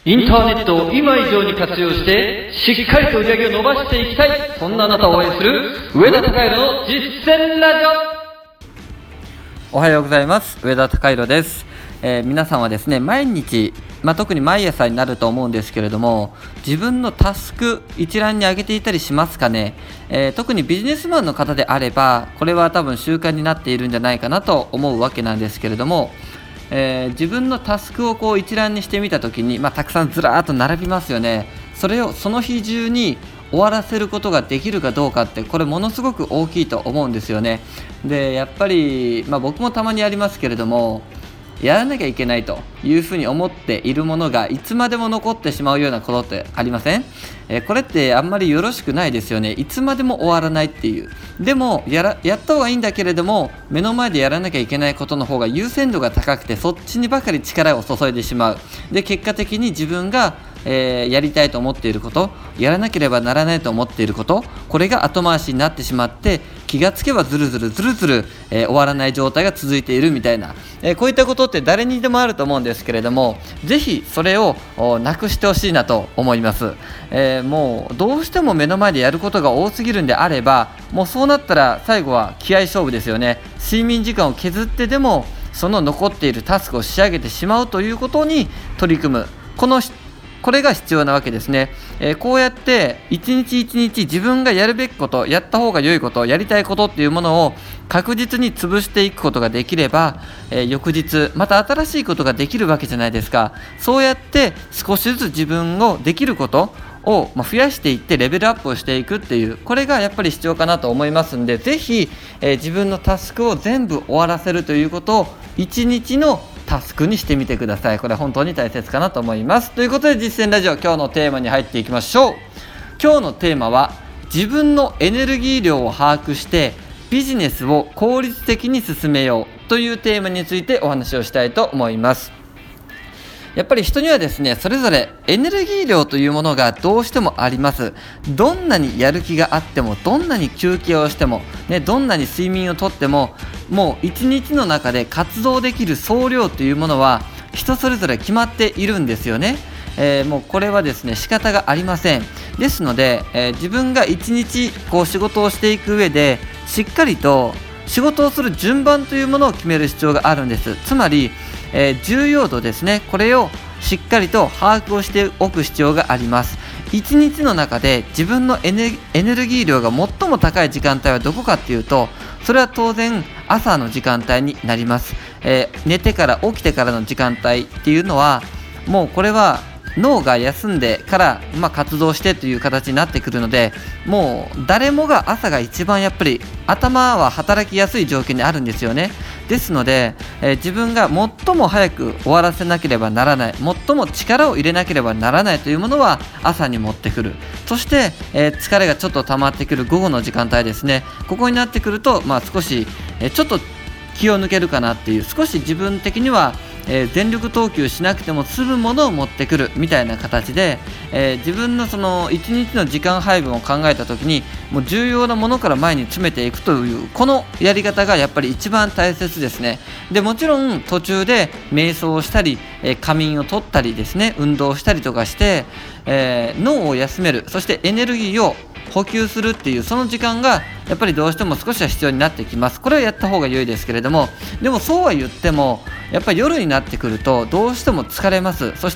インターネットを今以上に活用してしっかりと売り上げを伸ばしていきたい、そんなあなたを応援する上田貴弘の実践ラジオ。おはようございます。上田貴弘です。皆さんはですね、毎日、特に毎朝になると思うんですけれども、自分のタスク一覧に上げていたりしますかね。特にビジネスマンの方であれば、これは多分習慣になっているんじゃないかなと思うわけなんですけれども、自分のタスクを一覧にしてみたときに、たくさんずらーっと並びますよね。それをその日中に終わらせることができるかどうかって、これものすごく大きいと思うんですよね。でやっぱり、僕もたまにやりますけれども、やらなきゃいけないというふうに思っているものがいつまでも残ってしまうようなことってありません？これってあんまりよろしくないですよね。いつまでも終わらないっていう。でもやった方がいいんだけれども、目の前でやらなきゃいけないことの方が優先度が高くて、そっちにばかり力を注いでしまう。で結果的に自分がやりたいと思っていること、やらなければならないと思っていること、これが後回しになってしまって、気がつけばずるずる、終わらない状態が続いているみたいな、こういったことって誰にでもあると思うんですけれども、ぜひそれをなくしてほしいなと思います。もうどうしても目の前でやることが多すぎるんであれば、もうそうなったら最後は気合勝負ですよね。睡眠時間を削ってでもその残っているタスクを仕上げてしまうということに取り組む、これが必要なわけですね。こうやって一日一日自分がやるべきこと、やった方が良いこと、やりたいことっていうものを確実に潰していくことができれば、翌日また新しいことができるわけじゃないですか。そうやって少しずつ自分をできることを増やしていってレベルアップをしていくっていう、これがやっぱり必要かなと思いますんで、ぜひ、自分のタスクを全部終わらせるということを一日のタスクにしてみてください。これ本当に大切かなと思います。ということで、実践ラジオ、今日のテーマに入っていきましょう。今日のテーマは、自分のエネルギー量を把握してビジネスを効率的に進めようというテーマについてお話をしたいと思います。やっぱり人にはですね、それぞれエネルギー量というものがどうしてもあります。どんなにやる気があっても、どんなに休憩をしても、どんなに睡眠をとっても、もう一日の中で活動できる総量というものは人それぞれ決まっているんですよね。もうこれはですね、仕方がありません。ですので、自分が一日仕事をしていく上で、しっかりと仕事をする順番というものを決める必要があるんです。つまり重要度ですね、これをしっかりと把握をしておく必要があります。一日の中で自分のエネルギー量が最も高い時間帯はどこかっていうと、それは当然朝の時間帯になります。寝てから起きてからの時間帯っていうのは、もうこれは脳が休んでから、活動してという形になってくるので、もう誰もが朝が一番やっぱり頭は働きやすい状況にあるんですよね。ですので、自分が最も早く終わらせなければならない、最も力を入れなければならないというものは朝に持ってくる。そして、疲れがちょっと溜まってくる午後の時間帯ですね。ここになってくると、少し、ちょっと気を抜けるかなっていう、少し自分的には全力投球しなくても済むものを持ってくるみたいな形で、自分のその一日の時間配分を考えた時に、もう重要なものから前に詰めていくという、このやり方がやっぱり一番大切ですね。でもちろん途中で瞑想をしたり、仮眠を取ったりですね、運動したりとかして、脳を休める、そしてエネルギーを補給するっていう、その時間がやっぱりどうしても少しは必要になってきます。これはやった方が良いですけれども、でもそうは言ってもやっぱり夜になってくるとどうしても疲れます。そして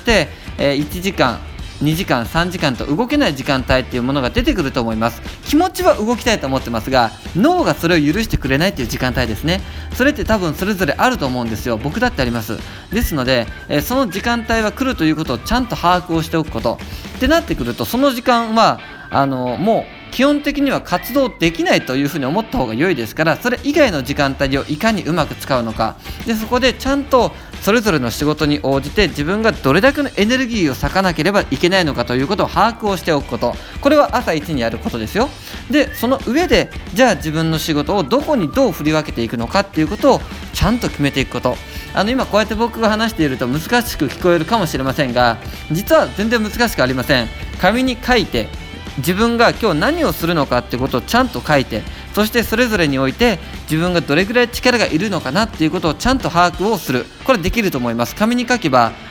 、1時間2時間3時間と動けない時間帯っていうものが出てくると思います。気持ちは動きたいと思ってますが、脳がそれを許してくれないっていう時間帯ですね。それって多分それぞれあると思うんですよ。僕だってあります。ですので、その時間帯は来るということをちゃんと把握をしておくことってなってくると、その時間はもう基本的には活動できないというふうに思った方が良いですから、それ以外の時間帯をいかにうまく使うのかで、そこでちゃんとそれぞれの仕事に応じて自分がどれだけのエネルギーを割かなければいけないのかということを把握をしておくこと、これは朝一にやることですよ。でその上で、じゃあ自分の仕事をどこにどう振り分けていくのかっていうことをちゃんと決めていくこと。今こうやって僕が話していると難しく聞こえるかもしれませんが、実は全然難しくありません。紙に書いて、自分が今日何をするのかってことをちゃんと書いて、そしてそれぞれにおいて自分がどれくらい力がいるのかなっていうことをちゃんと把握をする。これできると思います。紙に書けば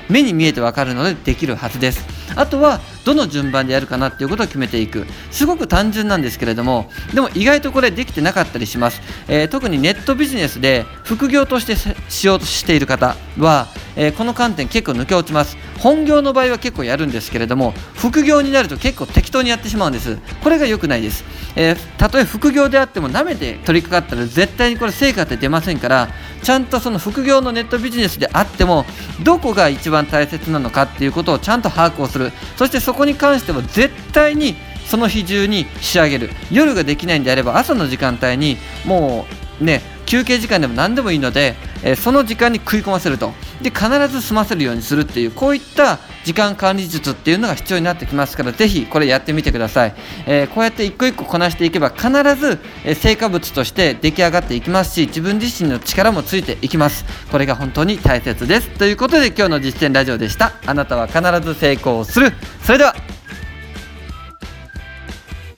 目に見えてわかるのでできるはずです。あとはどの順番でやるかなっていうことを決めていく。すごく単純なんですけれども、でも意外とこれできてなかったりします。特にネットビジネスで副業としてしようとしている方は、この観点結構抜け落ちます。本業の場合は結構やるんですけれども、副業になると結構適当にやってしまうんです。これが良くないです。たとえ副業であっても舐めて取り掛かったら絶対にこれ成果って出ませんから、ちゃんとその副業のネットビジネスであってもどこが一番大切なのかっていうことをちゃんと把握をする。そしてそこに関しては絶対にその日中に仕上げる。夜ができないんであれば朝の時間帯にもうね、休憩時間でも何でもいいので、その時間に食い込ませると。で必ず済ませるようにするっていう、こういった時間管理術っていうのが必要になってきますから、ぜひこれやってみてください。こうやって一個一個こなしていけば必ず、成果物として出来上がっていきますし、自分自身の力もついていきます。これが本当に大切です。ということで今日の実践ラジオでした。あなたは必ず成功する。それでは